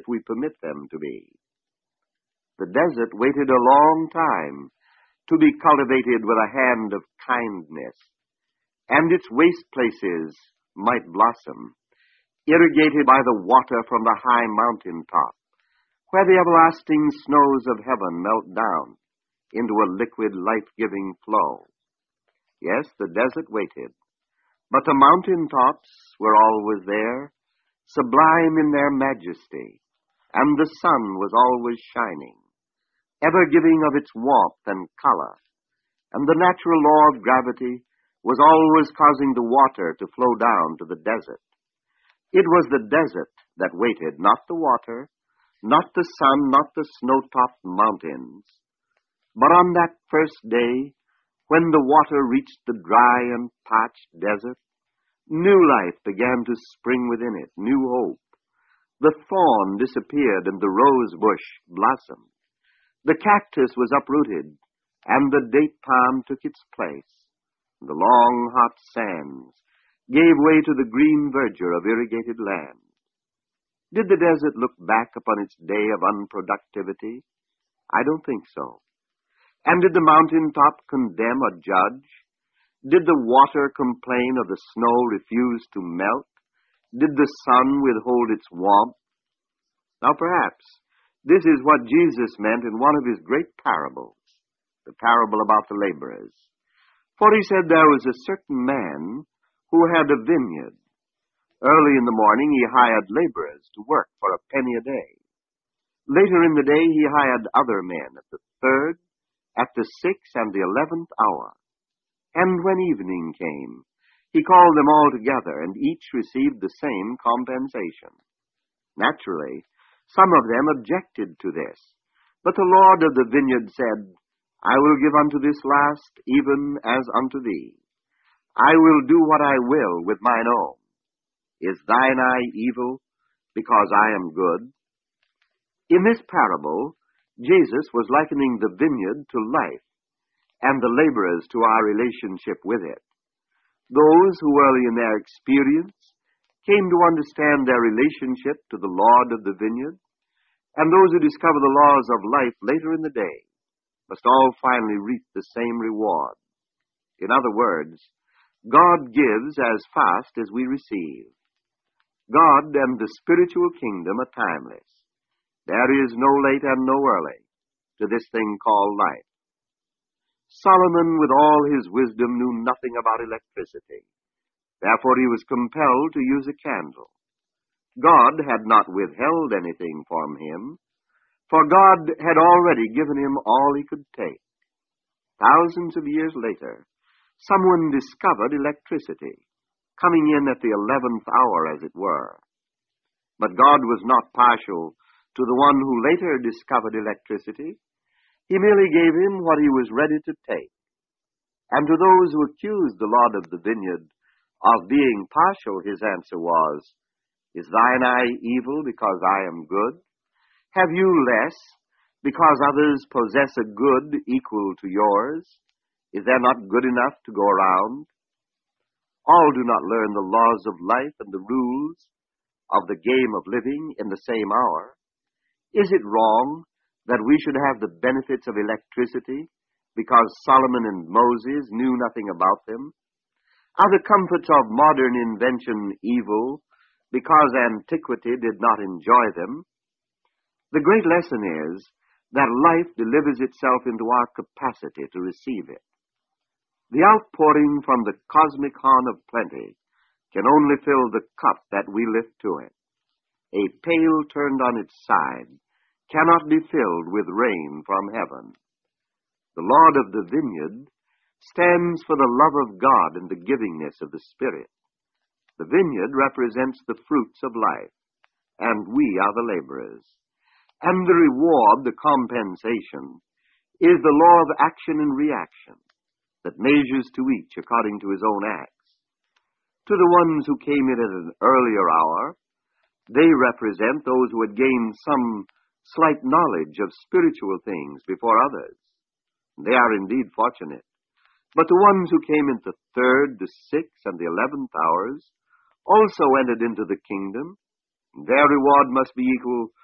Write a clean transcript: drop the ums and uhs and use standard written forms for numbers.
we permit them to be. The desert waited a long time to be cultivated with a hand of kindness, and its waste places might blossom, irrigated by the water from the high mountain top, where the everlasting snows of heaven melt down into a liquid, life-giving flow. Yes, the desert waited, but the mountain tops were always there, sublime in their majesty, and the sun was always shining, ever giving of its warmth and color, and the natural law of gravity was always causing the water to flow down to the desert. It was the desert that waited, not the water, not the sun, not the snow-topped mountains. But on that first day, when the water reached the dry and parched desert, new life began to spring within it, new hope. The thorn disappeared and the rose bush blossomed. The cactus was uprooted, and the date palm took its place. The long, hot sands gave way to the green verdure of irrigated land. Did the desert look back upon its day of unproductivity? I don't think so. And did the mountain top condemn or judge? Did the water complain or the snow refuse to melt? Did the sun withhold its warmth? Now perhaps this is what Jesus meant in one of his great parables, the parable about the laborers. For he said there was a certain man who had a vineyard. Early in the morning he hired laborers to work for a penny a day. Later in the day he hired other men at the third, at the 6th, and the 11th hour. And when evening came, he called them all together, and each received the same compensation. Naturally, some of them objected to this, but the Lord of the vineyard said, I will give unto this last even as unto thee. I will do what I will with mine own. Is thine eye evil, because I am good? In this parable, Jesus was likening the vineyard to life, and the laborers to our relationship with it. Those who early in their experience came to understand their relationship to the Lord of the vineyard, and those who discover the laws of life later in the day, must all finally reap the same reward. In other words, God gives as fast as we receive. God and the spiritual kingdom are timeless. There is no late and no early to this thing called life. Solomon, with all his wisdom, knew nothing about electricity. Therefore he was compelled to use a candle. God had not withheld anything from him, for God had already given him all he could take. Thousands of years later, someone discovered electricity, coming in at the 11th hour, as it were. But God was not partial to the one who later discovered electricity. He merely gave him what he was ready to take. And to those who accused the Lord of the vineyard of being partial, his answer was, Is thine eye evil because I am good? Have you less because others possess a good equal to yours? Is there not good enough to go around? All do not learn the laws of life and the rules of the game of living in the same hour. Is it wrong that we should have the benefits of electricity because Solomon and Moses knew nothing about them? Are the comforts of modern invention evil because antiquity did not enjoy them? The great lesson is that life delivers itself into our capacity to receive it. The outpouring from the cosmic horn of plenty can only fill the cup that we lift to it. A pail turned on its side cannot be filled with rain from heaven. The Lord of the vineyard stands for the love of God and the givingness of the Spirit. The vineyard represents the fruits of life, and we are the laborers. And the reward, the compensation, is the law of action and reaction that measures to each according to his own acts. To the ones who came in at an earlier hour, they represent those who had gained some slight knowledge of spiritual things before others. They are indeed fortunate. But the ones who came into the 3rd, the 6th, and the 11th hours also entered into the kingdom. Their reward must be equal